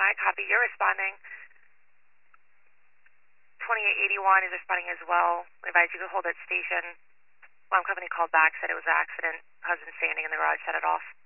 I copy. You're responding. 2881 is responding as well. I advise you to hold at station. Alarm company called back, said it was an accident. Husband standing in the garage, shut it off.